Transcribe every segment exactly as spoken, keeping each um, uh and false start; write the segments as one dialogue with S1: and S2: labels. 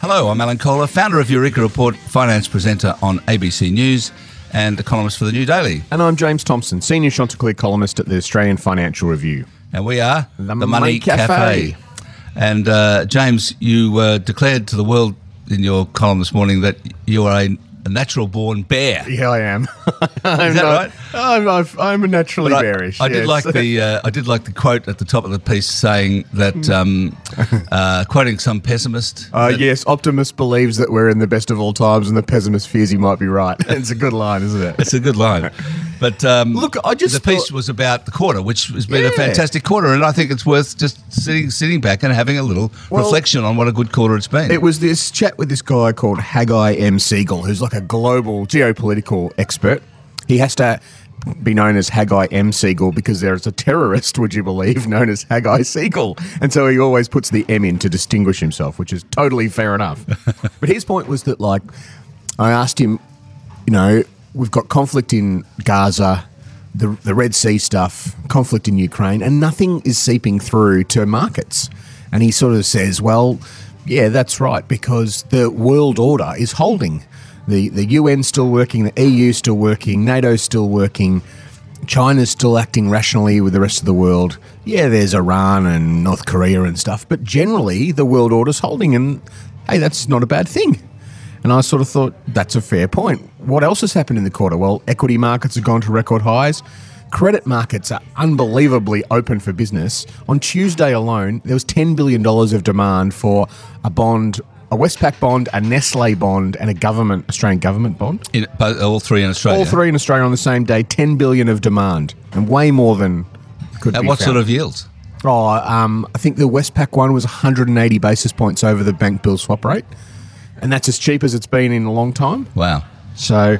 S1: Hello, I'm Alan Kohler, founder of Eureka Report, finance presenter on A B C News and a columnist for the New Daily.
S2: And I'm James Thompson, senior Chanticleer columnist at the Australian Financial Review.
S1: And we are
S2: The
S1: the,
S2: Money
S1: Money
S2: Cafe.
S1: Cafe. And uh, James, you uh, declared to the world in your column this morning that you are a, a natural-born bear.
S2: Yeah, I am.
S1: Is that right?
S2: I'm, I'm, I'm a naturally
S1: But I,
S2: bearish.
S1: I did
S2: yes.
S1: like the uh, I did like the quote at the top of the piece saying that um, uh, quoting some pessimist.
S2: Uh,
S1: that-
S2: yes, optimist believes that we're in the best of all times, and the pessimist fears he might be right. It's a good line, isn't it?
S1: It's a good line. But um,
S2: Look, I just
S1: the piece
S2: thought-
S1: was about the quarter, which has been
S2: Yeah.
S1: a fantastic quarter, and I think it's worth just sitting sitting back and having a little
S2: Well,
S1: reflection on what a good quarter it's been.
S2: It was this chat with this guy called Haggai M. Siegel, who's like a global geopolitical expert. He has to be known as Haggai M. Siegel because there is a terrorist, would you believe, known as Haggai Siegel. And so he always puts the M in to distinguish himself, which is totally fair enough. But his point was that, like, I asked him, you know, we've got conflict in Gaza, the, the Red Sea stuff, conflict in Ukraine, and nothing is seeping through to markets. And he sort of says, well, yeah, that's right, because the world order is holding. The the U N's still working, the E U's still working, NATO's still working, China's still acting rationally with the rest of the world. Yeah, there's Iran and North Korea and stuff, but generally the world order's holding, and hey, that's not a bad thing. And I sort of thought, that's a fair point. What else has happened in the quarter? Well, equity markets have gone to record highs. Credit markets are unbelievably open for business. On Tuesday alone, there was ten billion dollars of demand for a bond, a Westpac bond, a Nestle bond, and a government Australian government bond.
S1: in both, all three in Australia.
S2: All three in Australia on the same day, ten billion dollars of demand, and way more than could
S1: At
S2: be
S1: what
S2: found.
S1: sort of yields?
S2: Oh, um, I think the Westpac one was one hundred eighty basis points over the bank bill swap rate, and that's as cheap as it's been in a long time.
S1: Wow.
S2: So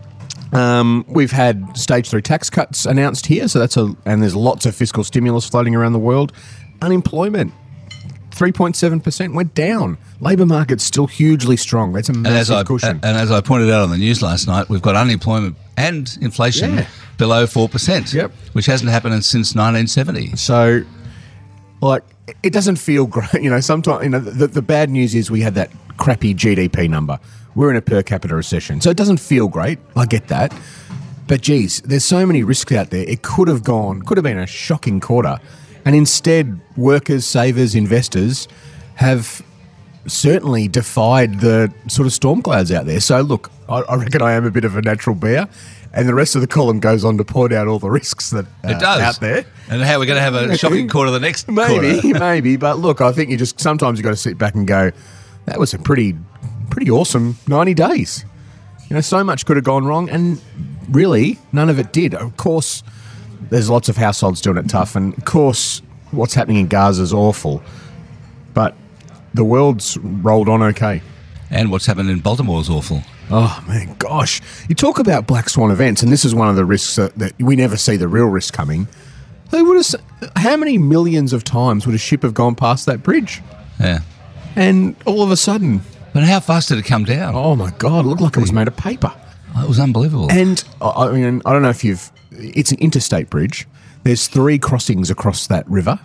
S2: um, we've had stage three tax cuts announced here, so that's a and there's lots of fiscal stimulus floating around the world. Unemployment three point seven percent went down. Labour market's still hugely strong. That's a
S1: And as,
S2: massive
S1: I,
S2: cushion.
S1: and as I pointed out on the news last night, we've got unemployment and inflation
S2: Yeah.
S1: below four percent,
S2: Yep.
S1: which hasn't happened since nineteen seventy.
S2: So, like, it doesn't feel great. You know, sometimes, you know, the, the bad news is we had that crappy G D P number. We're in a per capita recession. So it doesn't feel great. I get that. But, geez, there's so many risks out there. It could have gone, could have been a shocking quarter. And instead, workers, savers, investors have certainly defied the sort of storm clouds out there. So, look, I, I reckon I am a bit of a natural bear. And the rest of the column goes on to point out all the risks that uh,
S1: It does.
S2: out there.
S1: And how we're going to have a shocking quarter the next
S2: Maybe,
S1: quarter.
S2: maybe, but look, I think you just sometimes you got to sit back and go, that was a pretty, pretty awesome ninety days. You know, so much could have gone wrong, and really, none of it did. Of course, there's lots of households doing it tough, and of course, what's happening in Gaza is awful, but the world's rolled on okay.
S1: And what's happened in Baltimore is awful.
S2: Oh, man, gosh. You talk about black swan events, and this is one of the risks that, that we never see the real risk coming. They would have, s- how many millions of times would a ship have gone past that bridge?
S1: Yeah.
S2: And all of a sudden,
S1: But how fast did it come down?
S2: oh my God, it looked like it was made of paper.
S1: Oh, it was unbelievable.
S2: And I I mean, I don't know if you've, it's an interstate bridge. There's three crossings across that river.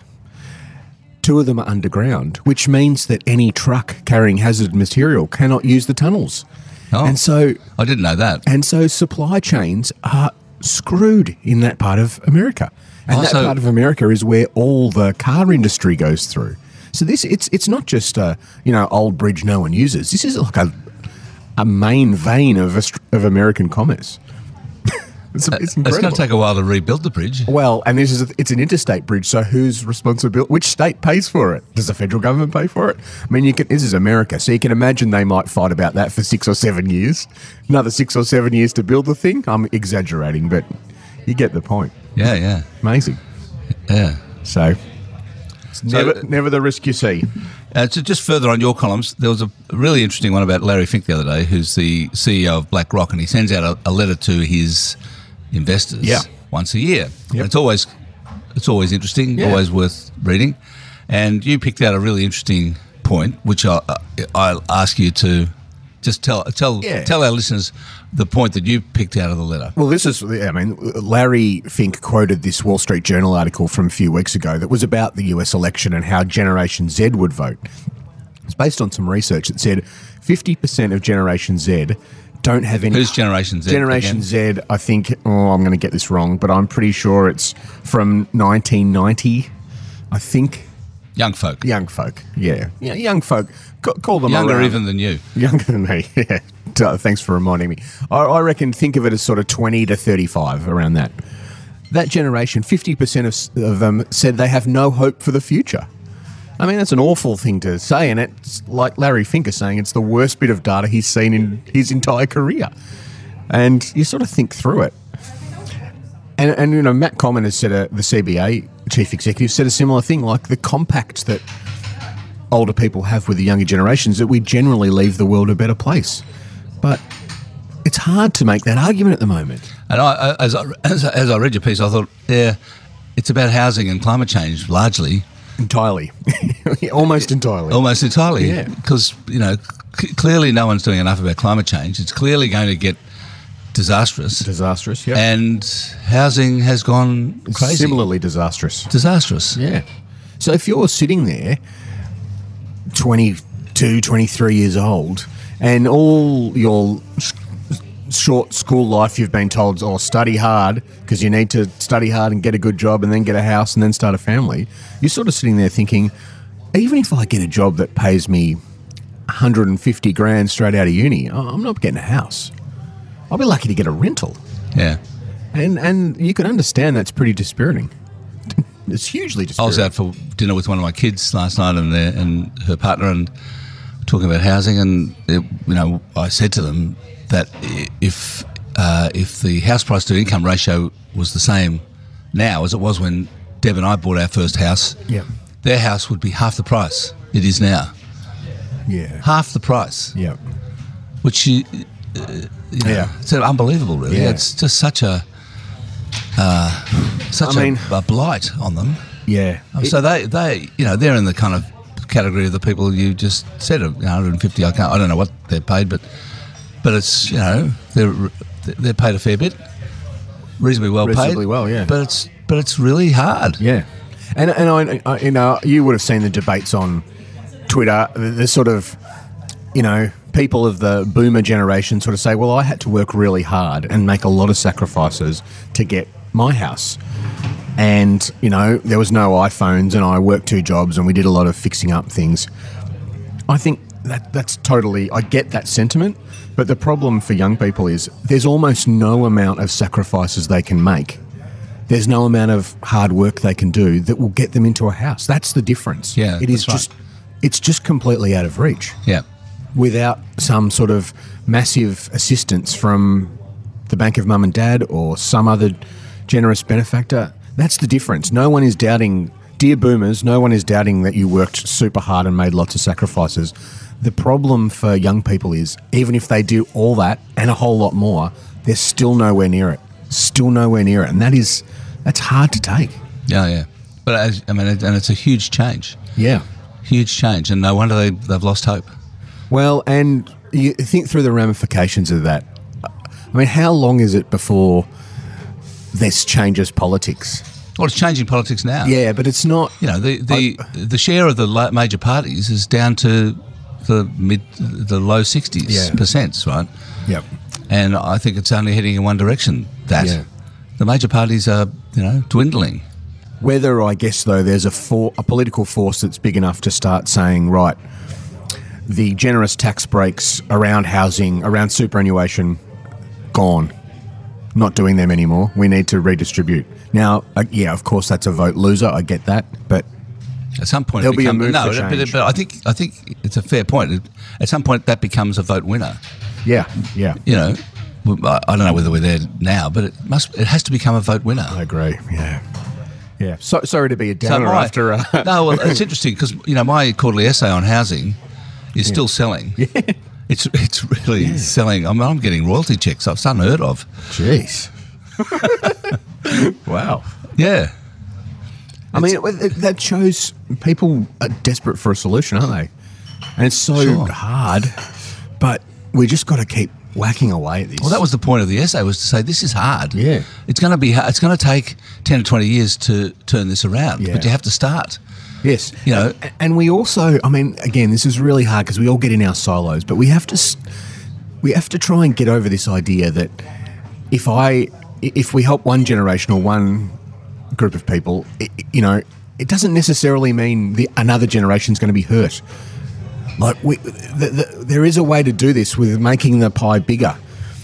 S2: Two of them are underground, which means that any truck carrying hazardous material cannot use the tunnels.
S1: Oh.
S2: And so,
S1: I didn't know that.
S2: and so supply chains are screwed in that part of America. And that
S1: Also-
S2: part of America is where all the car industry goes through. So this, it's it's not just a, you know, old bridge no one uses. This is like a a main vein of Aust- of American commerce. it's, it's
S1: It's
S2: incredible.
S1: going to take a while to rebuild the bridge.
S2: Well, and this is a, it's an interstate bridge, so whose responsibility? Which state pays for it? Does the federal government pay for it? I mean, you can. This is America, so you can imagine they might fight about that for six or seven years. Another six or seven years to build the thing. I'm exaggerating, but you get the point.
S1: Yeah, yeah,
S2: Amazing.
S1: yeah.
S2: So, it's
S1: So-
S2: never never the risk you see.
S1: Uh, so just further on your columns, there was a really interesting one about Larry Fink the other day, who's the C E O of BlackRock, and he sends out a, a letter to his investors
S2: Yeah.
S1: once a year.
S2: Yep.
S1: And it's always it's always interesting,
S2: Yeah.
S1: always worth reading. And you picked out a really interesting point, which I, I'll ask you to just tell tell
S2: Yeah.
S1: tell our listeners the point that you picked out of the letter.
S2: Well, this is, I mean, Larry Fink quoted this Wall Street Journal article from a few weeks ago that was about the U S election and how Generation Z would vote. It's based on some research that said fifty percent of Generation Z don't have any...
S1: Who's Generation Z?
S2: Generation
S1: again?
S2: Z, I think... Oh, I'm going to get this wrong, but I'm pretty sure it's from nineteen ninety, I think.
S1: Young folk.
S2: Young folk, yeah. yeah young folk. C- call them
S1: Younger
S2: around.
S1: even than you.
S2: Younger than me, yeah. Uh, Thanks for reminding me. I, I reckon think of it as sort of twenty to thirty-five, around that. That generation, fifty percent of, of them said they have no hope for the future. I mean, that's an awful thing to say, and it's like Larry Finker saying it's the worst bit of data he's seen in his entire career. And you sort of think through it. And, and you know, Matt Common has said, a, the C B A chief executive said a similar thing, like the compact that older people have with the younger generations, that we generally leave the world a better place. But it's hard to make that argument at the moment.
S1: And I, as, I, as, I, as I read your piece, I thought, yeah, it's about housing and climate change largely.
S2: Entirely. Almost entirely.
S1: Almost entirely.
S2: Yeah.
S1: Because, you know, c- clearly no one's doing enough about climate change. It's clearly going to get disastrous.
S2: Disastrous, yeah.
S1: And housing has gone crazy.
S2: Similarly disastrous.
S1: Disastrous.
S2: Yeah. So if you're sitting there, twenty-two, twenty-three years old, and all your sh- short school life you've been told, oh, study hard, because you need to study hard and get a good job and then get a house and then start a family, you're sort of sitting there thinking, even if I get a job that pays me one hundred fifty grand straight out of uni, I'm not getting a house. I'll be lucky to get a rental.
S1: Yeah.
S2: And and you can understand that's pretty dispiriting. It's hugely
S1: I
S2: dispiriting.
S1: was out for dinner with one of my kids last night and their, and her partner, and talking about housing, and it, you know, I said to them that if uh, if the house price to income ratio was the same now as it was when Deb and I bought our first house,
S2: Yeah.
S1: their house would be half the price it is now.
S2: Yeah.
S1: Half the price,
S2: Yeah.
S1: which you, uh, you know,
S2: Yeah.
S1: it's unbelievable, really.
S2: Yeah.
S1: It's just such a uh, such
S2: I
S1: a,
S2: mean-
S1: a blight on them.
S2: Yeah.
S1: Um, so they, they, you know, they're in the kind of category of the people you just said, one hundred fifty. I can't, I don't know what they're paid, but but it's, you know, they're they're paid a fair bit, reasonably well paid,
S2: Reasonably well, yeah.
S1: But it's but it's really hard.
S2: Yeah, and and I, I you know you would have seen the debates on Twitter. The, the sort of, you know, people of the boomer generation sort of say, well, I had to work really hard and make a lot of sacrifices to get my house. And, you know, there was no iPhones and I worked two jobs and we did a lot of fixing up things. I think that that's totally, I get that sentiment, but the problem for young people is there's almost no amount of sacrifices they can make. There's no amount of hard work they can do that will get them into a house. That's the difference.
S1: Yeah,
S2: it is
S1: that's right.
S2: just, it's just completely out of reach
S1: Yeah,
S2: without some sort of massive assistance from the Bank of Mum and Dad or some other generous benefactor. That's the difference. No one is doubting, dear boomers, no one is doubting that you worked super hard and made lots of sacrifices. The problem for young people is, even if they do all that and a whole lot more, they're still nowhere near it. Still nowhere near it. And that is, that's hard to take.
S1: yeah, yeah. But as, I mean, it, and it's a huge change,
S2: Yeah.
S1: huge change, and no wonder they they've lost hope.
S2: Well, and you think through the ramifications of that. I mean, how long is it before this changes politics?
S1: Well, it's changing politics now.
S2: Yeah, but it's not.
S1: You know, the the, the share of the la- major parties is down to the mid, the low sixties
S2: Yeah.
S1: percent, right?
S2: Yep.
S1: And I think it's only heading in one direction. That
S2: Yeah.
S1: the major parties are, you know, dwindling.
S2: Whether, I guess, though, there's a for, a political force that's big enough to start saying, right, the generous tax breaks around housing, around superannuation, gone. Not doing them anymore. We need to redistribute. Now, uh, yeah, of course, that's a vote loser. I get that, but
S1: At some point,
S2: There'll
S1: it
S2: be a
S1: becomes,
S2: move
S1: no,
S2: for
S1: but,
S2: change.
S1: but I think I think it's a fair point. It- At some point, that becomes a vote winner.
S2: yeah, yeah,
S1: You know, I I don't know whether we're there now, but it must. It has to become a vote winner.
S2: I agree. Yeah, yeah. So sorry to be a
S1: So
S2: downer
S1: my-
S2: after. Uh,
S1: no, well, it's interesting because you know my quarterly essay on housing is still selling. Yeah. It's it's really selling. I mean, I'm getting royalty checks I've unheard of.
S2: Jeez. Wow.
S1: Yeah.
S2: I mean, it, it- that shows people are desperate for a solution, aren't they? And it's so
S1: Sure.
S2: hard, but we just got to keep whacking away at this.
S1: Well, that was the point of the essay, was to say this is hard.
S2: Yeah.
S1: It's going to be. ha- It's going to take ten to twenty years to turn this around,
S2: Yeah.
S1: but you have to start.
S2: Yes.
S1: You know,
S2: and, and we also, I mean, again, this is really hard because we all get in our silos, but we have to, s- we have to try and get over this idea that if I, if we help one generation or one group of people, it, you know, it doesn't necessarily mean the another generation's going to be hurt. Like we, the, the, there is a way to do this with making the pie bigger.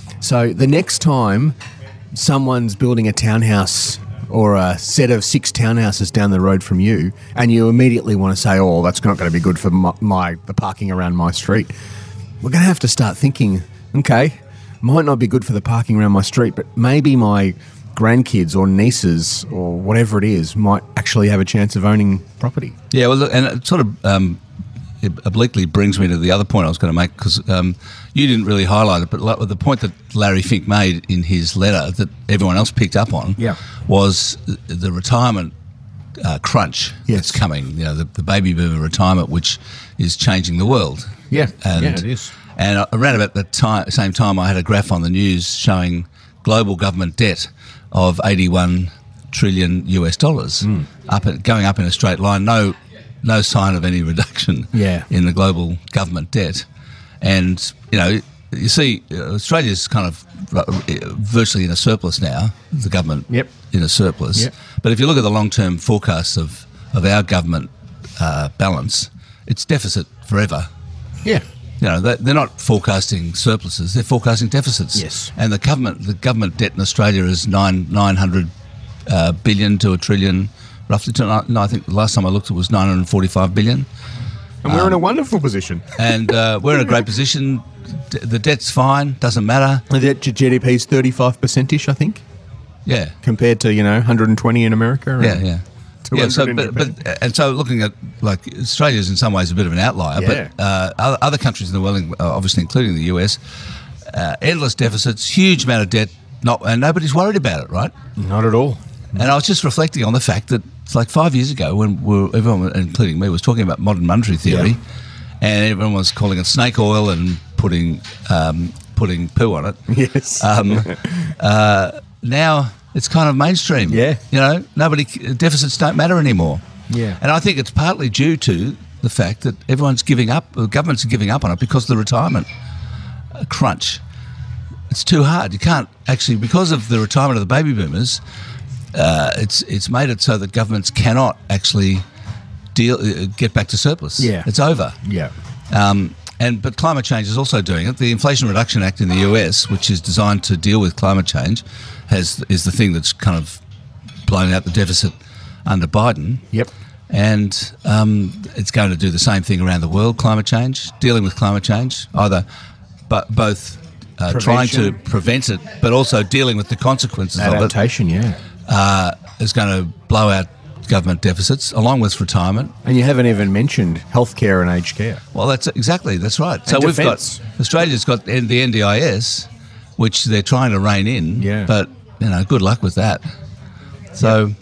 S2: So the next time someone's building a townhouse or a set of six townhouses down the road from you, and you immediately want to say, "Oh, that's not going to be good for my, my the parking around my street," we're going to have to start thinking, okay, might not be good for the parking around my street, but maybe my grandkids or nieces or whatever it is might actually have a chance of owning property.
S1: Yeah, well, look, and it sort of um, it obliquely brings me to the other point I was going to make, because um, you didn't really highlight it, but like, the point that Larry Fink made in his letter that everyone else picked up on
S2: Yeah.
S1: was the retirement uh, crunch
S2: Yes.
S1: that's coming. You know, the, the baby boomer retirement, which is changing the world.
S2: Yeah,
S1: and,
S2: yeah, it is.
S1: And around about the time, same time, I had a graph on the news showing global government debt of eighty-one trillion U S dollars,
S2: Mm.
S1: up at, going up in a straight line. No, no sign of any reduction
S2: Yeah.
S1: in the global government debt. And you know, you see, uh, Australia's kind of uh, virtually in a surplus now. The government
S2: Yep.
S1: in a surplus.
S2: Yep.
S1: But if you look at the long-term forecasts of of our government uh, balance, it's deficit forever.
S2: Yeah.
S1: You know, they- they're not forecasting surpluses; they're forecasting deficits.
S2: Yes.
S1: And the government, the government debt in Australia is nine nine hundred uh, billion to a trillion, roughly. To, no, I think the last time I looked, it was nine hundred forty-five billion.
S2: And we're in a wonderful position.
S1: And uh, we're in a great position. D- the debt's fine; doesn't matter.
S2: The debt to G D P is thirty-five percent-ish, I think,
S1: Yeah.
S2: compared to, you know, one hundred twenty in America. and
S1: Yeah, yeah. Yeah, so,
S2: two hundred in
S1: but,
S2: Japan.
S1: but and so looking at, like, Australia's in some ways a bit of an outlier,
S2: Yeah.
S1: but uh, other, other countries in the world, uh, obviously including the U S, uh, endless deficits, huge amount of debt, not and nobody's worried about it, right?
S2: Not at all.
S1: And I was just reflecting on the fact that it's like five years ago when we were, everyone, including me, was talking about modern monetary theory,
S2: Yeah.
S1: and everyone was calling it snake oil and putting um, putting poo on it.
S2: Yes.
S1: Um, uh, now it's kind of mainstream.
S2: Yeah.
S1: You know, nobody deficits don't matter anymore.
S2: Yeah.
S1: And I think it's partly due to the fact that everyone's giving up, the governments are giving up on it because of the retirement uh, crunch. It's too hard. You can't actually, because of the retirement of the baby boomers, uh, it's it's made it so that governments cannot actually deal uh, get back to surplus.
S2: Yeah.
S1: It's over.
S2: Yeah.
S1: Um, and but climate change is also doing it. The Inflation Reduction Act in the U S, which is designed to deal with climate change, has is the thing that's kind of blown out the deficit under Biden.
S2: Yep.
S1: And um, it's going to do the same thing around the world. Climate change, dealing with climate change, either but both uh, trying to
S2: Prevention.
S1: prevent it, but also dealing with the consequences of it,
S2: Adaptation, yeah.
S1: uh, is going to blow out government deficits along with retirement.
S2: And you haven't even mentioned healthcare and aged care.
S1: Well, that's exactly that's right. So
S2: And
S1: we've
S2: defence.
S1: got Australia's got the the N D I S, which they're trying to rein in.
S2: Yeah.
S1: But you know, good luck with that. So,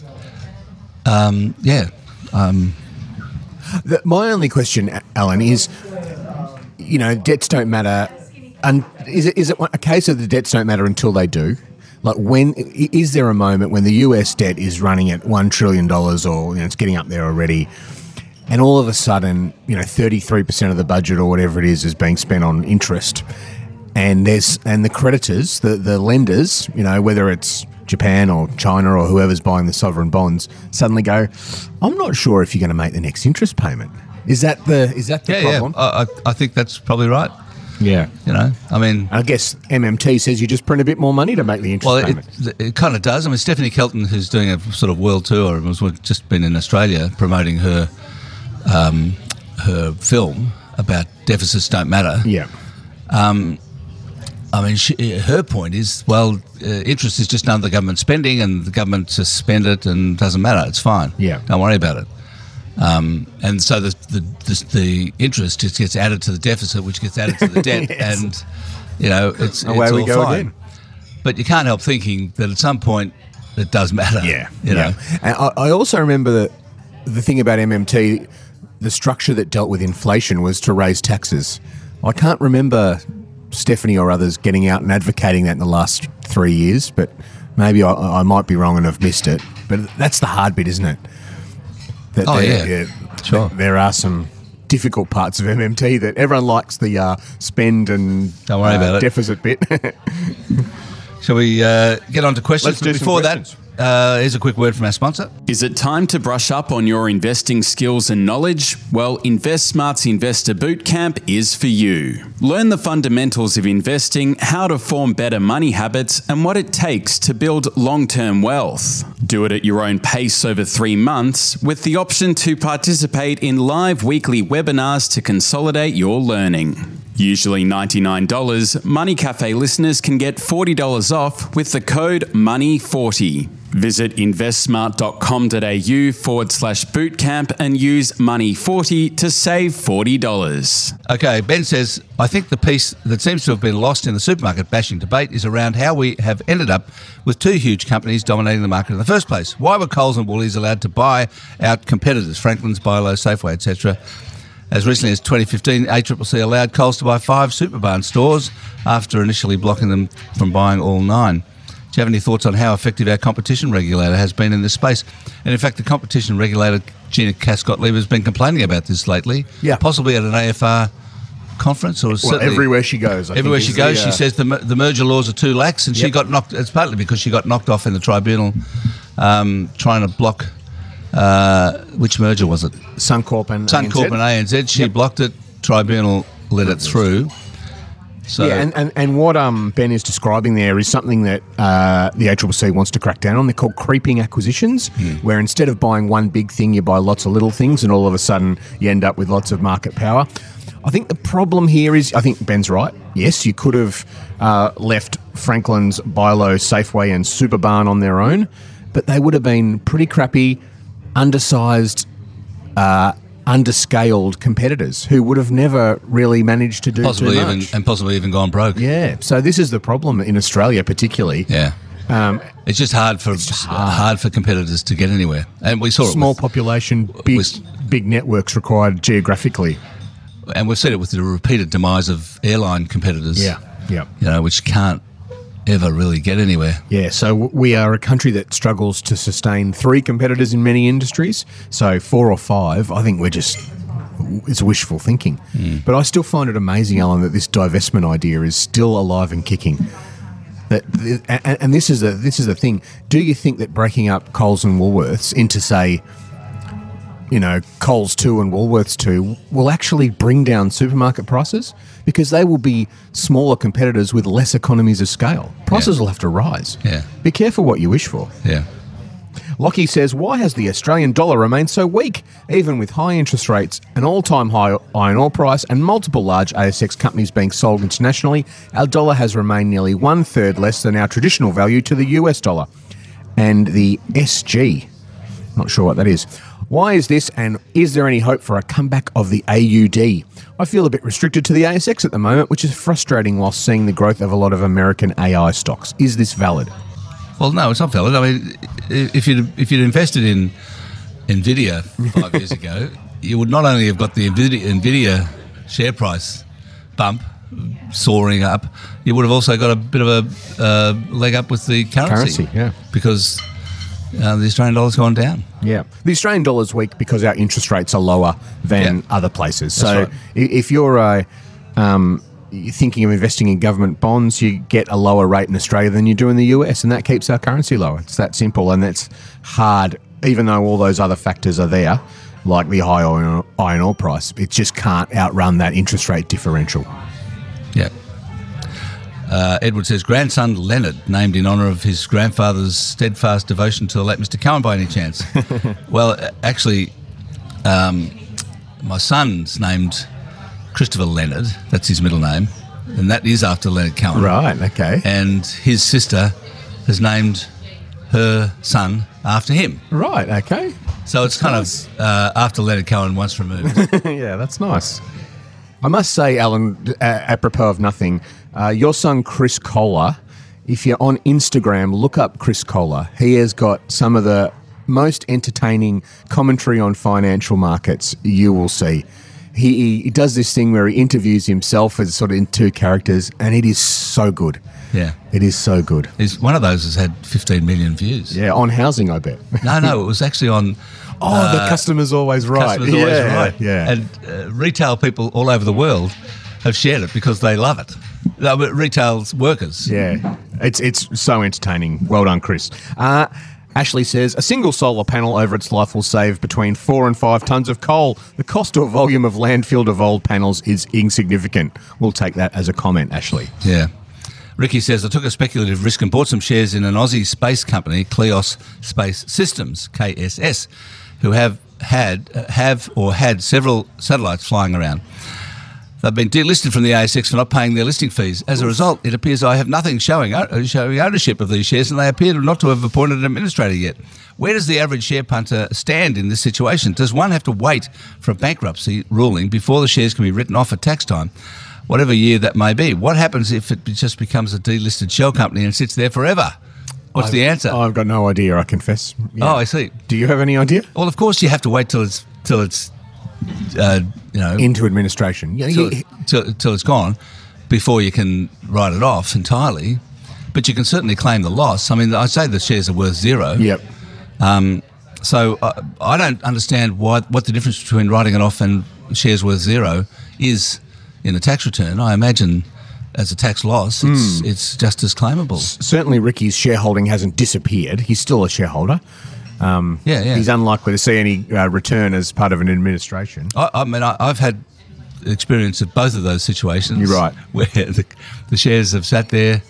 S1: um, yeah, um,
S2: The, my only question, Alan, is, you know, debts don't matter. And is it is it a case of the debts don't matter until they do? Like, when i- is there a moment when the U S debt is running at one trillion dollars, or you know, it's getting up there already, and all of a sudden, you know, thirty-three percent of the budget or whatever it is is being spent on interest, and there's and the creditors, the the lenders, you know, whether it's Japan or China or whoever's buying the sovereign bonds, suddenly go, I'm not sure if you're going to make the next interest payment. Is that the is that the
S1: yeah,
S2: problem?
S1: yeah. I, I I think that's probably right.
S2: Yeah.
S1: You know, I mean,
S2: I guess M M T says you just print a bit more money to make the interest
S1: well,
S2: payment.
S1: it, it kind of does. I mean, Stephanie Kelton, who's doing a sort of world tour, and was just been in Australia promoting her um, her film about deficits don't matter.
S2: yeah.
S1: I mean, she, her point is, well, uh, interest is just none of the government spending, and the government just spend it, and it doesn't matter. It's fine.
S2: Yeah.
S1: Don't worry about it. Um, and so the, the the the interest just gets added to the deficit, which gets added to the debt,
S2: Yes.
S1: and you know it's,
S2: Away
S1: it's
S2: we
S1: all
S2: go
S1: fine.
S2: again.
S1: But you can't help thinking that at some point it does matter.
S2: Yeah.
S1: You know.
S2: yeah. And I, I also remember the, the thing about M M T, the structure that dealt with inflation was to raise taxes. I can't remember Stephanie or others getting out and advocating that in the last three years, but maybe I, I might be wrong and have missed it. But that's the hard bit, isn't it? That
S1: Oh,
S2: they're-
S1: yeah. Sure.
S2: There are some difficult parts of M M T that everyone likes the uh, spend and
S1: Don't worry
S2: uh,
S1: about it.
S2: deficit bit.
S1: Shall we uh, get on to questions?
S2: Let's do some
S1: Before
S2: questions.
S1: that, uh, here's a quick word from our sponsor.
S3: Is it time to brush up on your investing skills and knowledge? Well, InvestSmart's Investor Bootcamp is for you. Learn the fundamentals of investing, how to form better money habits, and what it takes to build long-term wealth. Do it at your own pace over three months with the option to participate in live weekly webinars to consolidate your learning. Usually ninety-nine dollars, Money Cafe listeners can get forty dollars off with the code money forty. Visit investsmart.com.au forward slash bootcamp and use money forty to save forty dollars.
S1: Okay, Ben says, I think the piece that seems to have been lost in the supermarket bashing debate is around how we have ended up with two huge companies dominating the market in the first place. Why were Coles and Woolies allowed to buy out competitors, Franklin's, Bilo, Safeway, et cetera? As recently as twenty fifteen, A C C C allowed Coles to buy five Superbarn stores after initially blocking them from buying all nine. Do you have any thoughts on how effective our competition regulator has been in this space? And in fact, the competition regulator, Gina Cascott-Lever, has been complaining about this lately.
S2: Yeah.
S1: Possibly at an A F R conference or
S2: Well,
S1: certainly
S2: everywhere she goes. I
S1: everywhere
S2: think
S1: she
S2: is
S1: goes,
S2: the,
S1: she
S2: uh,
S1: says the mer- the merger laws are too lax, and she
S2: Yep.
S1: got knocked. It's partly because she got knocked off in the tribunal, um, trying to block. Uh, which merger was it?
S2: Suncorp and
S1: Suncorp and A N Z. She
S2: Yep.
S1: blocked it. Tribunal let it through. So
S2: yeah, and, and, and what um, Ben is describing there is something that uh, the A C C C wants to crack down on. They're called creeping acquisitions, where instead of buying one big thing, you buy lots of little things, and all of a sudden you end up with lots of market power. I think the problem here is, I think Ben's right. Yes, you could have uh, left Franklin's, Bilo, Safeway and Superbarn on their own, but they would have been pretty crappy, undersized, uh, underscaled competitors who would have never really managed to do
S1: possibly
S2: too
S1: even
S2: much.
S1: and possibly even gone broke.
S2: Yeah, so this is the problem in Australia, particularly.
S1: Yeah.
S2: Um,
S1: It's just hard for hard. for competitors to get anywhere, and we saw
S2: small
S1: it. With,
S2: population, big
S1: with-
S2: big networks required geographically.
S1: and we've seen it with the repeated demise of airline competitors.
S2: yeah,
S1: you know, which can't ever really get anywhere.
S2: yeah. So w- we are a country that struggles to sustain three competitors in many industries. So four or five, I think we're just it's wishful thinking. But I still find it amazing, Alan, that this divestment idea is still alive and kicking. That, and, and this is the this is the thing. Do you think that breaking up Coles and Woolworths into, say, you know, Coles two and Woolworths two will actually bring down supermarket prices? Because they will be smaller competitors with less economies of scale. Prices
S1: Yeah.
S2: will have to rise.
S1: Yeah.
S2: Be careful what you wish for.
S1: Yeah.
S2: Lockie says, why has the Australian dollar remained so weak? Even with high interest rates, an all-time high iron ore price and multiple large A S X companies being sold internationally, our dollar has remained nearly one-third less than our traditional value to the U S dollar. And the S G, not sure what that is. Why is this, and is there any hope for a comeback of the A U D? I feel a bit restricted to the A S X at the moment, which is frustrating while seeing the growth of a lot of American A I stocks. Is this valid?
S1: Well, no, it's not valid. I mean, if you'd if you'd invested in Nvidia five years ago, you would not only have got the Nvidia, Nvidia share price bump soaring up, you would have also got a bit of a uh, leg up with the currency.
S2: Currency, yeah.
S1: Because uh, the Australian dollar's gone down.
S2: Yeah. The Australian dollar's weak because our interest rates are lower than
S1: Yeah.
S2: other places.
S1: That's
S2: so
S1: right.
S2: i- if you're uh, um, you're thinking of investing in government bonds, you get a lower rate in Australia than you do in the U S, and that keeps our currency lower. It's that simple, and that's hard, even though all those other factors are there, like the high iron iron ore price. It just can't outrun that interest rate differential.
S1: Yeah. Uh, Edward says, grandson Leonard, named in honour of his grandfather's steadfast devotion to the late Mister Cohen by any chance? Well, uh, actually, um, my son's named Christopher Leonard. That's his middle name. And that is after Leonard Cohen.
S2: Right, okay.
S1: And his sister has named her son after him.
S2: Right, okay.
S1: So it's kind
S2: nice.
S1: of uh, after Leonard Cohen once removed.
S2: Yeah, that's nice. I must say, Alan, uh, apropos of nothing, uh, your son Chris Kohler, if you're on Instagram, look up Chris Kohler. He has got some of the most entertaining commentary on financial markets you will see. He, he does this thing where he interviews himself as sort of in two characters, and it is so good.
S1: Yeah.
S2: It is so good.
S1: He's, one of those has had fifteen million views.
S2: Yeah, on housing, I bet.
S1: No, no, it was actually on
S2: Oh, the customer's always right.
S1: Customers always
S2: yeah,
S1: right.
S2: Yeah.
S1: And uh, retail people all over the world have shared it because they love it. No, but retail workers.
S2: Yeah, it's it's so entertaining. Well done, Chris. Uh, Ashley says, a single solar panel over its life will save between four and five tonnes of coal. The cost or volume of landfill of old panels is insignificant. We'll take that as a comment, Ashley.
S1: Yeah. Ricky says, I took a speculative risk and bought some shares in an Aussie space company, Kleos Space Systems, K S S, who have had have or had several satellites flying around. They've been delisted from the A S X for not paying their listing fees. As a result, it appears I have nothing showing showing ownership of these shares, and they appear not to have appointed an administrator yet. Where does the average share punter stand in this situation? Does one have to wait for a bankruptcy ruling before the shares can be written off at tax time, whatever year that may be? What happens if it just becomes a delisted shell company and sits there forever? What's
S2: I've,
S1: the answer?
S2: I've got no idea, I confess. Yeah.
S1: Oh, I see.
S2: Do you have any idea?
S1: Well, of course you have to wait till it's till it's uh, you know
S2: Into administration. Yeah,
S1: till,
S2: you-
S1: till, till it's gone before you can write it off entirely. But you can certainly claim the loss. I mean, I say the shares are worth zero.
S2: Yep.
S1: Um, so I, I don't understand why what the difference between writing it off and shares worth zero is in a tax return. I imagine as a tax loss, it's it's just as claimable.
S2: Certainly Ricky's shareholding hasn't disappeared. He's still a shareholder. Um,
S1: Yeah, yeah.
S2: He's unlikely to see any uh, return as part of an administration.
S1: I, I mean, I, I've had experience of both of those situations.
S2: You're right.
S1: Where the, the shares have sat there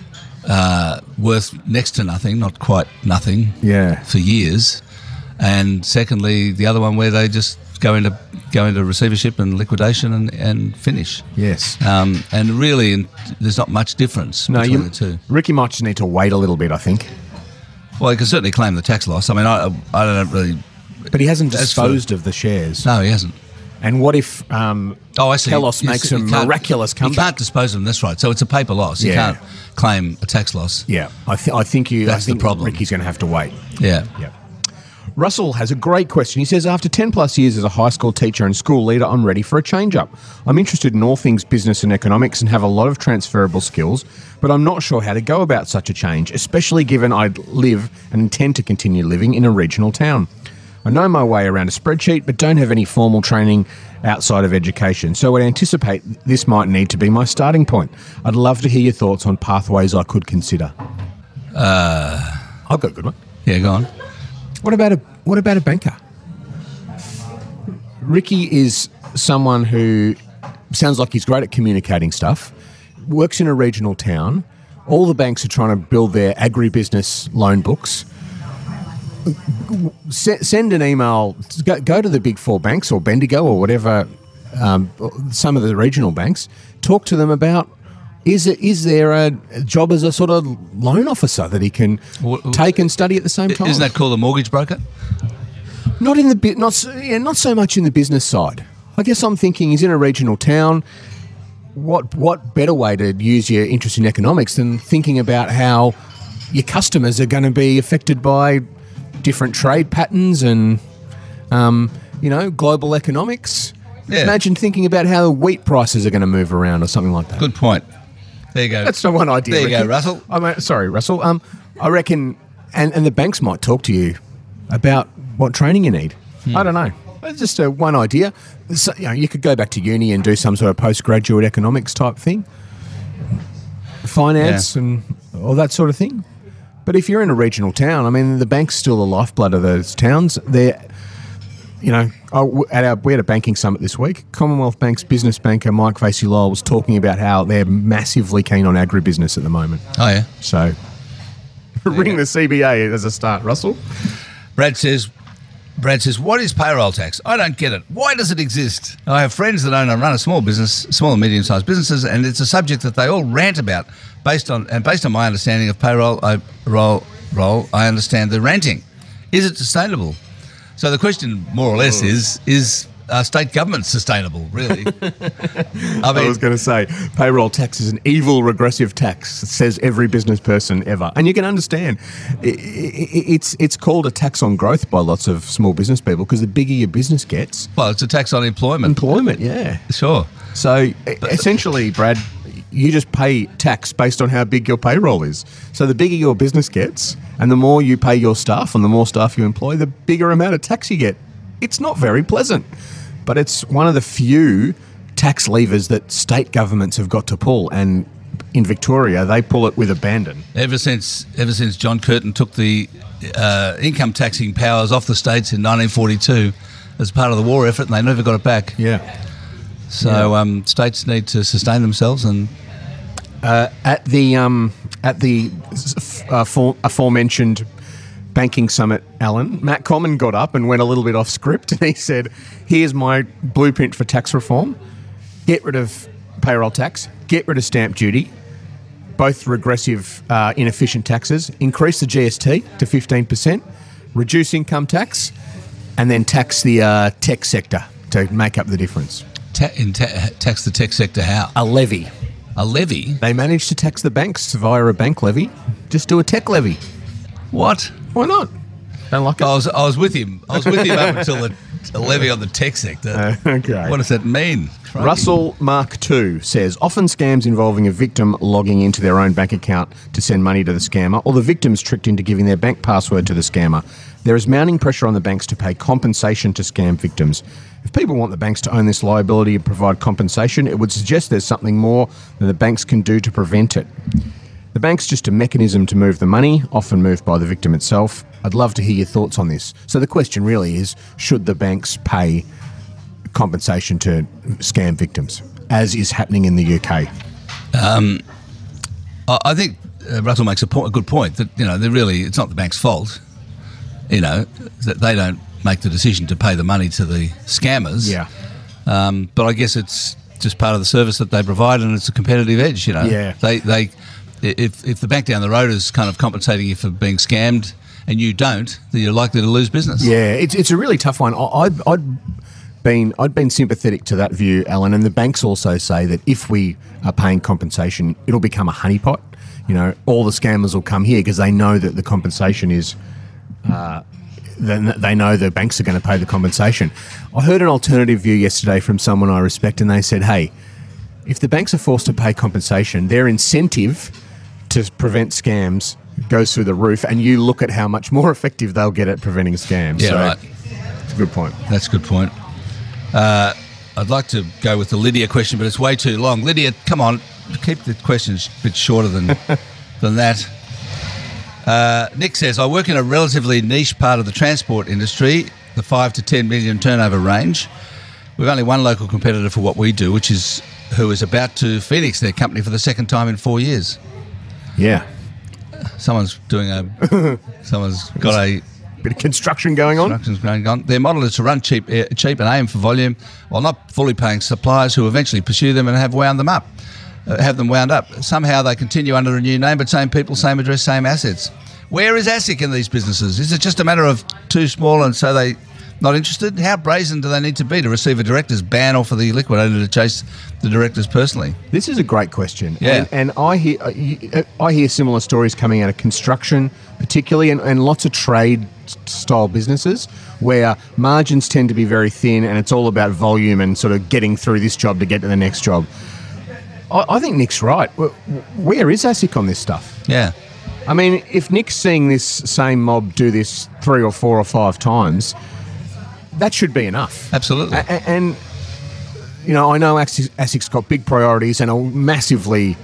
S1: uh, worth next to nothing, not quite nothing,
S2: Yeah.
S1: for years. And secondly, the other one where they just go into go into receivership and liquidation and, and finish.
S2: Yes.
S1: Um, and really, in, there's not much difference
S2: No,
S1: between
S2: you,
S1: the two.
S2: Ricky might just need to wait a little bit, I think.
S1: Well, he can certainly claim the tax loss. I mean, I, I don't really.
S2: But he hasn't
S1: That's
S2: disposed of the shares.
S1: No, he hasn't.
S2: And what if um,
S1: Oh, I see.
S2: Telos
S1: You
S2: makes
S1: see-
S2: a
S1: you can't-
S2: miraculous
S1: You
S2: comeback?
S1: can't dispose of them. That's right. So it's a paper loss. You
S2: Yeah.
S1: can't claim a tax loss.
S2: Yeah, I, th- I think you.
S1: That's
S2: I think
S1: the problem.
S2: Ricky's going to have to wait.
S1: Yeah.
S2: Yeah. Russell has a great question. He says, after ten plus years as a high school teacher and school leader, I'm ready for a change-up. I'm interested in all things business and economics and have a lot of transferable skills, but I'm not sure how to go about such a change, especially given I live and intend to continue living in a regional town. I know my way around a spreadsheet, but don't have any formal training outside of education, so I anticipate this might need to be my starting point. I'd love to hear your thoughts on pathways I could consider. Uh, I've got a good one.
S1: Yeah, go on.
S2: What about a what about a banker? Ricky is someone who sounds like he's great at communicating stuff, works in a regional town. All the banks are trying to build their agribusiness loan books. S- send an email, go, go to the big four banks or Bendigo or whatever, um, some of the regional banks, talk to them about Is it, is there a job as a sort of loan officer that he can
S1: Well,
S2: take and study at the same time?
S1: Isn't that called a mortgage broker?
S2: Not in the bu- not so, yeah, not so much in the business side. I guess I'm thinking he's in a regional town. What what better way to use your interest in economics than thinking about how your customers are going to be affected by different trade patterns and um, you know global economics.
S1: Yeah.
S2: Imagine thinking about how the wheat prices are going to move around or something like that.
S1: Good point. There you go.
S2: That's not one idea.
S1: There you
S2: Ricky.
S1: go, Russell.
S2: I mean, sorry, Russell. Um, I reckon, and, and the banks might talk to you about what training you need.
S1: Hmm.
S2: I don't know. It's just a, one idea. So, you know, you could go back to uni and do some sort of postgraduate economics type thing, finance
S1: Yeah.
S2: and all that sort of thing. But if you're in a regional town, I mean, the bank's still the lifeblood of those towns. They're, you know, oh, at our, we had a banking summit this week. Commonwealth Bank's business banker Mike Vasey-Lowell was talking about how they're massively keen on agribusiness at the moment.
S1: Oh, yeah.
S2: So, ring the C B A as a start, Russell.
S1: Brad says, Brad says, what is payroll tax? I don't get it. Why does it exist? I have friends that own and run a small business, small and medium-sized businesses, and it's a subject that they all rant about. Based on and based on my understanding of payroll, I roll roll. I understand the ranting. Is it sustainable? So the question, more or less, is is uh, state government sustainable? Really? I
S2: I
S1: mean,
S2: was going to say, payroll tax is an evil, regressive tax, says every business person ever. And you can understand, I- I- it's it's called a tax on growth by lots of small business people because the bigger your business gets,
S1: well, it's a tax on employment.
S2: employment, yeah.
S1: Sure.
S2: So e- essentially, Brad, you just pay tax based on how big your payroll is. So the bigger your business gets and the more you pay your staff and the more staff you employ, the bigger amount of tax you get. It's not very pleasant, but it's one of the few tax levers that state governments have got to pull, and in Victoria they pull it with abandon.
S1: Ever since ever since John Curtin took the uh, income taxing powers off the states in nineteen forty-two as part of the war effort, and they never got it back.
S2: Yeah.
S1: So
S2: Yeah.
S1: Um, states need to sustain themselves, and
S2: Uh, at the um, at the uh, for, aforementioned banking summit, Alan, Matt Common got up and went a little bit off script, and he said, "Here's my blueprint for tax reform: get rid of payroll tax, get rid of stamp duty, both regressive, uh, inefficient taxes, increase the G S T to fifteen percent, reduce income tax, and then tax the uh, tech sector to make up the difference."
S1: ta- in ta- tax the tech sector how?
S2: A levy.
S1: A levy?
S2: They managed to tax the banks via a bank levy. Just do a tech levy.
S1: What?
S2: Why not? Don't like it?
S1: I was I was with him. I was with him up until the a levy on the tech sector.
S2: Uh, okay.
S1: What does that mean? Crikey.
S2: Russell Mark two says, often scams involving a victim logging into their own bank account to send money to the scammer, or the victim's tricked into giving their bank password to the scammer. There is mounting pressure on the banks to pay compensation to scam victims. If people want the banks to own this liability and provide compensation, it would suggest there's something more than the banks can do to prevent it. The bank's just a mechanism to move the money, often moved by the victim itself. I'd love to hear your thoughts on this. So the question really is, should the banks pay compensation to scam victims, as is happening in the U K?
S1: I I think uh, Russell makes a, point, a good point that, you know, they're really, it's not the bank's fault, you know, that they don't make the decision to pay the money to the scammers.
S2: Yeah.
S1: Um, but I guess it's just part of the service that they provide, and it's a competitive edge, you know.
S2: Yeah.
S1: They, they, if, if the bank down the road is kind of compensating you for being scammed and you don't, then you're likely to lose business.
S2: Yeah, it's it's a really tough one. I- I'd, I'd been I'd been sympathetic to that view, Alan, and the banks also say that if we are paying compensation, it'll become a honeypot. You know, all the scammers will come here because they know that the compensation is. Uh, then they know the banks are going to pay the compensation. I heard an alternative view yesterday from someone I respect, and they said, "Hey, if the banks are forced to pay compensation, their incentive to prevent scams goes through the roof, and you look at how much more effective they'll get at preventing scams."
S1: Yeah,
S2: So,
S1: right.
S2: it's a good point.
S1: That's a good point. Uh, I'd like to go with the Lydia question, but it's way too long. Lydia, come on, keep the questions a bit shorter than than that. Uh, Nick says, I work in a relatively niche part of the transport industry, the five to ten million turnover range. We've only one local competitor for what we do, which is who is about to Phoenix their company for the second time in four years.
S2: Yeah.
S1: Someone's doing a. someone's got a.
S2: Bit of construction going on.
S1: Construction's going on. Their model is to run cheap, uh, cheap and aim for volume, while not fully paying suppliers who eventually pursue them and have wound them up, uh, have them wound up. Somehow they continue under a new name, but same people, same address, same assets. Where is ASIC in these businesses? Is it just a matter of too small and so they not interested? How brazen do they need to be to receive a director's ban or for the liquidator to chase the directors personally?
S2: This is a great question.
S1: Yeah.
S2: And, and I hear uh, I hear similar stories coming out of construction, particularly, and, and lots of trade style businesses where margins tend to be very thin and it's all about volume and sort of getting through this job to get to the next job. I, I think Nick's right. Where is ASIC on this stuff?
S1: Yeah.
S2: I mean, if Nick's seeing this same mob do this three or four or five times, that should be enough.
S1: Absolutely.
S2: A- a- And, you know, I know ASIC- ASIC's got big priorities and a massively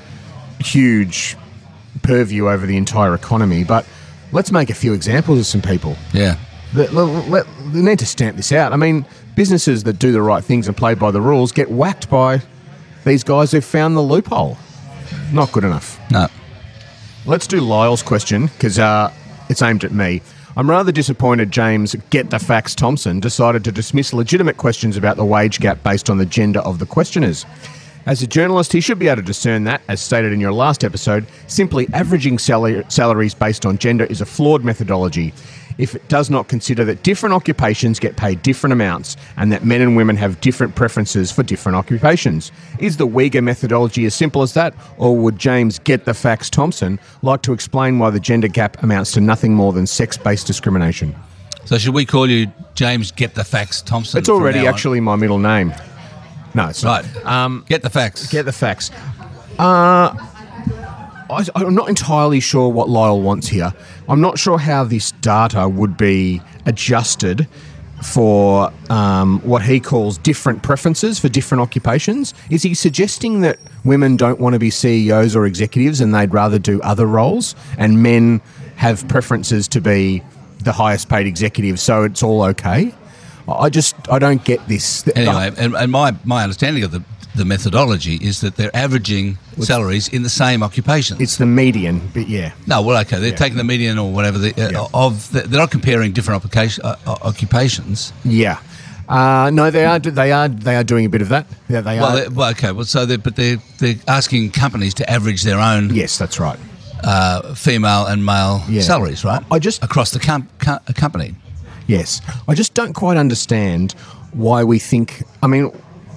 S2: huge purview over the entire economy, but let's make a few examples of some people.
S1: Yeah.
S2: Let, let, let, they need to stamp this out. I mean, businesses that do the right things and play by the rules get whacked by these guys who've found the loophole. Not good enough.
S1: No.
S2: Let's do Lyle's question, because uh, it's aimed at me. I'm rather disappointed James Get the Facts Thompson decided to dismiss legitimate questions about the wage gap based on the gender of the questioners. As a journalist, he should be able to discern that, as stated in your last episode, simply averaging sal- salaries based on gender is a flawed methodology if it does not consider that different occupations get paid different amounts and that men and women have different preferences for different occupations. Is the Uyghur methodology as simple as that, or would James Get the Facts Thompson like to explain why the gender gap amounts to nothing more than sex-based discrimination?
S1: So should we call you James Get the Facts Thompson?
S2: It's
S1: from
S2: already
S1: now on?
S2: actually my middle name. No, it's
S1: Right.
S2: not. Um,
S1: Get the facts.
S2: Get the facts. I, I'm not entirely sure what Lyle wants here. I'm not sure how this data would be adjusted for um, what he calls different preferences for different occupations. Is he suggesting that women don't want to be C E Os or executives and they'd rather do other roles, and men have preferences to be the highest paid executive, so it's all okay? I just, I don't get this.
S1: Anyway, and, and my, my understanding of the, the methodology is that they're averaging salaries in the same occupations.
S2: It's the median, but yeah.
S1: No, well, okay, they're
S2: Yeah.
S1: taking the median or whatever the, uh,
S2: Yeah.
S1: of. The, they're not comparing different occupation, uh, occupations.
S2: Yeah. Uh, no, they are. They are. They are doing a bit of that. Yeah, they
S1: Well,
S2: are.
S1: they're- well, okay, well, so they're, but they're they're asking companies to average their own
S2: Yes, that's right.
S1: uh, female and male
S2: Yeah.
S1: salaries, right?
S2: I just-
S1: across the com- co- company.
S2: Yes, I just don't quite understand why we think. I mean,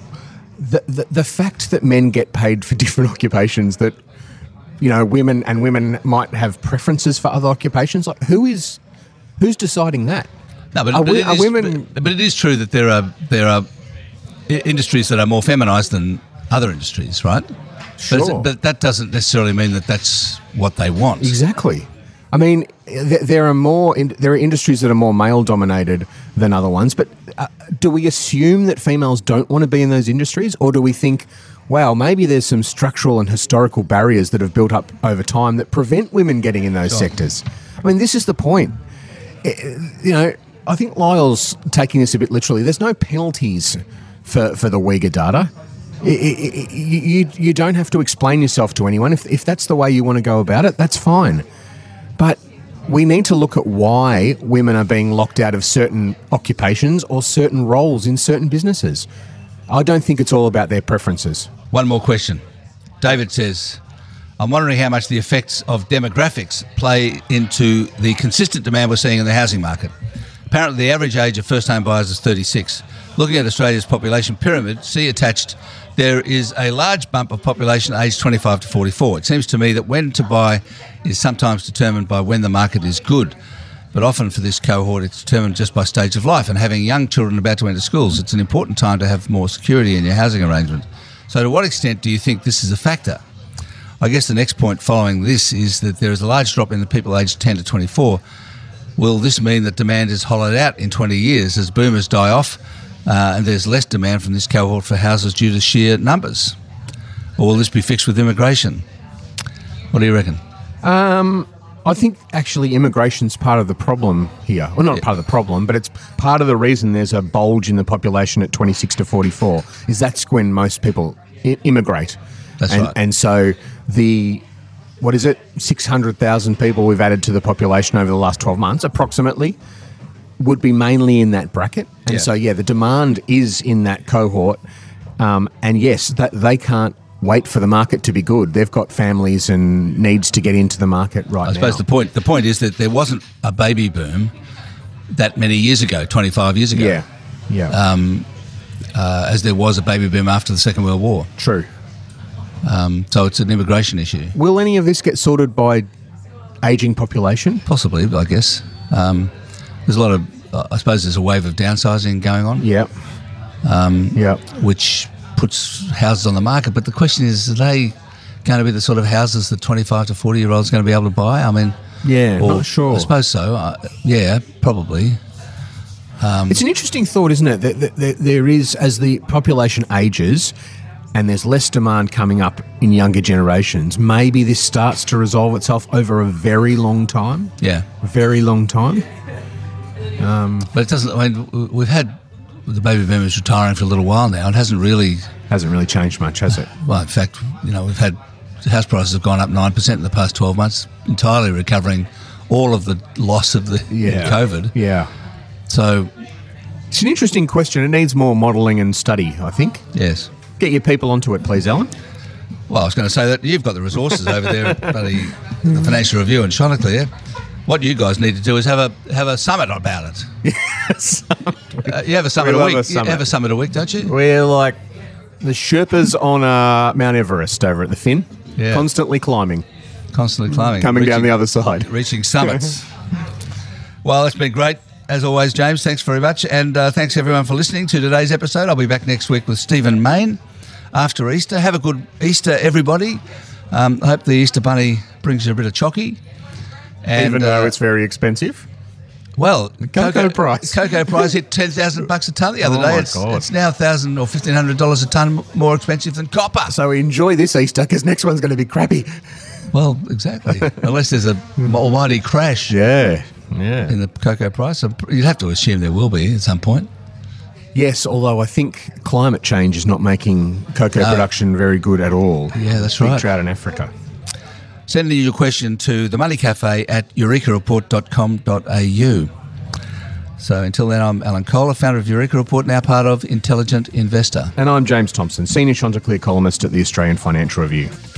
S2: the, the the fact that men get paid for different occupations, that you know, women and women might have preferences for other occupations. Like, who is who's deciding that?
S1: No, but,
S2: Are
S1: but,
S2: we-
S1: it
S2: are
S1: is,
S2: women-
S1: but, but it is true that there are there are i- industries that are more feminised than other industries, right? But, it's-
S2: Sure.
S1: but that doesn't necessarily mean that that's what they want.
S2: Exactly. I mean, th- there are more. In- there are industries that are more male dominated than other ones. But uh, do we assume that females don't want to be in those industries, or do we think, wow, maybe there's some structural and historical barriers that have built up over time that prevent women getting in those
S1: Sure.
S2: sectors? I mean, this is the point. I- you know, I think Lyle's taking this a bit literally. There's no penalties for, for the Uyghur data. I- I- I- You, you don't have to explain yourself to anyone. If, if that's the way you want to go about it, that's fine. But we need to look at why women are being locked out of certain occupations or certain roles in certain businesses. I don't think it's all about their preferences.
S1: One more question. David says, I'm wondering how much the effects of demographics play into the consistent demand we're seeing in the housing market. Apparently, the average age of first-home buyers is thirty-six. Looking at Australia's population pyramid, see attached, there is a large bump of population aged twenty-five to forty-four. It seems to me that when to buy is sometimes determined by when the market is good, but often for this cohort it's determined just by stage of life. And having young children about to enter schools, it's an important time to have more security in your housing arrangement. So to what extent do you think this is a factor? I guess the next point following this is that there is a large drop in the people aged ten to twenty-four. Will this mean that demand is hollowed out in twenty years as boomers die off uh, and there's less demand from this cohort for houses due to sheer numbers? Or will this be fixed with immigration? What do you reckon?
S2: I think actually immigration's part of the problem here. Well, not part of the problem, but it's part of the reason there's a bulge in the population at twenty-six to forty-four, is that's when most people I- immigrate.
S1: That's
S2: and,
S1: right.
S2: And so the, what is it, six hundred thousand people we've added to the population over the last twelve months, approximately, would be mainly in that bracket. And
S1: Yeah.
S2: so, yeah, the demand is in that cohort. Um, and yes, that they can't wait for the market to be good. They've got families and needs to get into the market right now.
S1: I suppose the point the point is that there wasn't a baby boom that many years ago, twenty-five years ago,
S2: Yeah, yeah,
S1: uh, as there was a baby boom after the Second World War.
S2: true.
S1: Um, so it's an immigration issue.
S2: Will any of this get sorted by ageing population?
S1: Possibly, I guess. Um, there's a lot of, uh, I suppose there's a wave of downsizing going on,
S2: Yeah. Um, yeah.
S1: which puts houses on the market. But the question is, are they going to be the sort of houses that twenty-five to forty year olds are going to be able to buy? I mean,
S2: Yeah,
S1: or-
S2: not sure.
S1: I suppose so. Uh, yeah, probably.
S2: It's an interesting thought, isn't it? That, that, that there is, as the population ages and there's less demand coming up in younger generations, maybe this starts to resolve itself over a very long time.
S1: Yeah.
S2: Very long time.
S1: But it doesn't, I mean, w- we've had the baby boomers retiring for a little while now. It hasn't really,
S2: Hasn't really changed much, has it?
S1: well, in fact, you know, we've had house prices have gone up nine percent in the past twelve months, entirely recovering all of the loss of the COVID.
S2: Yeah.
S1: So,
S2: It's an interesting question. It needs more modelling and study, I think.
S1: yes.
S2: Get your people onto it, please, Alan.
S1: Well, I was going to say that you've got the resources over there at bloody the Financial Review and Chanticleer. What you guys need to do is have a have a summit about it.
S2: Yes.
S1: Uh, you have a summit
S2: We
S1: a
S2: love
S1: week.
S2: a summit.
S1: You have a summit a week, don't you?
S2: We're like the Sherpas on uh, Mount Everest over at the Fin,
S1: Yeah.
S2: constantly climbing,
S1: Constantly climbing,
S2: coming down
S1: reaching-
S2: the other side.
S1: reaching summits. Well, it's been great. As always, James, thanks very much. And uh, thanks everyone for listening to today's episode. I'll be back next week with Stephen Main. after Easter. Have a good Easter, everybody. Um, I hope the Easter Bunny brings you a bit of chocky. And,
S2: Even though
S1: uh,
S2: it's very expensive.
S1: Well,
S2: cocoa price.
S1: Cocoa price hit ten thousand bucks a tonne the other
S2: Oh
S1: day.
S2: my
S1: It's,
S2: God.
S1: it's now one thousand or fifteen hundred dollars a tonne more expensive than copper.
S2: So enjoy this Easter because next one's going to be crappy.
S1: Well, exactly. Unless there's a almighty crash
S2: Yeah, yeah.
S1: in the cocoa price. So you'd have to assume there will be at some point.
S2: Yes, although I think climate change is not making cocoa
S1: No.
S2: production very good at all.
S1: Yeah, that's
S2: Big
S1: right.
S2: drought in Africa.
S1: Send in your question to the Money Cafe at eureka report dot com dot a u. So until then, I'm Alan Kohler, founder of Eureka Report, now part of Intelligent Investor.
S2: And I'm James Thompson, senior Chanticleer columnist at the Australian Financial Review.